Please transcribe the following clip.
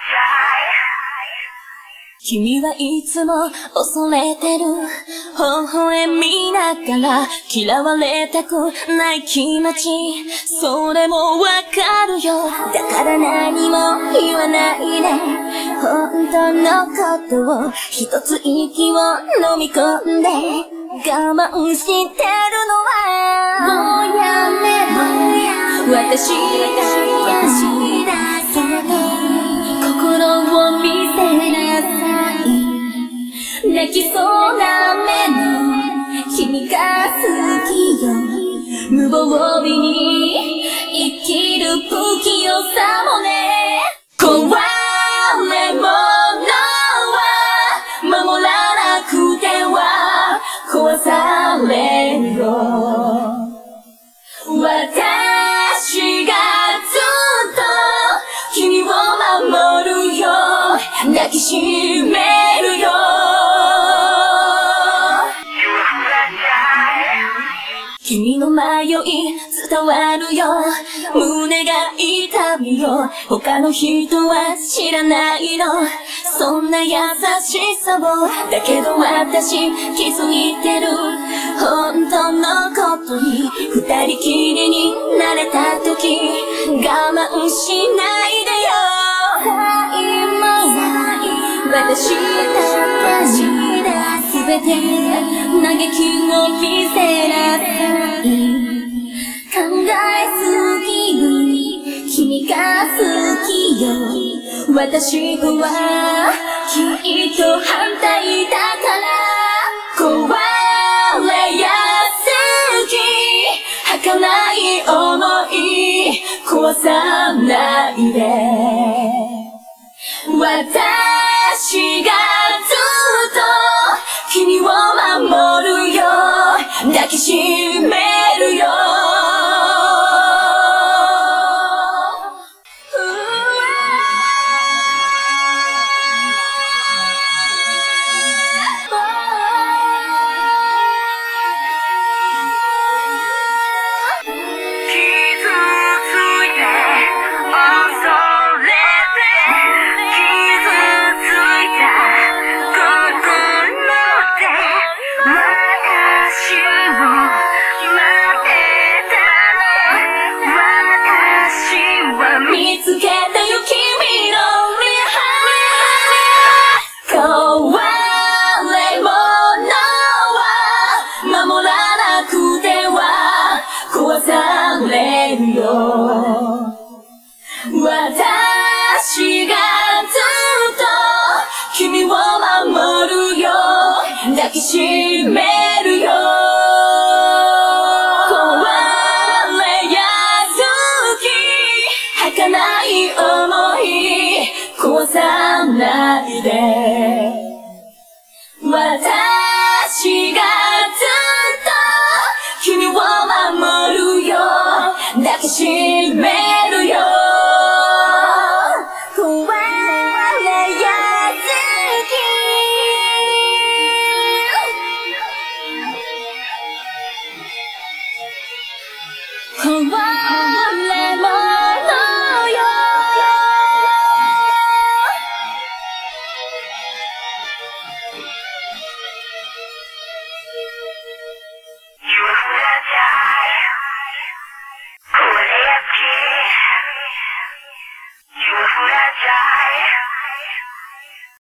君はいつも恐れてる微笑みながら嫌われたくない気持ちそれもわかるよだから何も言わないで本当のことを一つ息を飲み込んで我慢してるのはもうやめろ私がその心を見せなさい泣きそうな目の君が好きよ無防備に生きる不器用さもね壊れ物は守らなくては壊されるよ私がずっと君を守るよ抱きしめるよ君の迷い伝わるよ胸が痛むよ他の人は知らないのそんな優しさをだけど私気づいてる本当のことに二人きりになれた時我慢しないでよ私たちすべて嘆きを見せなさい考えすぎる君が好きよ私とはきっと反対だから壊れやすき儚い想い壊さないで私がずっと君を守るよ抱きしめるよ見つけたよ君の壊れ物は守らなくては壊されるよ私がずっと君を守るよ抱きしめ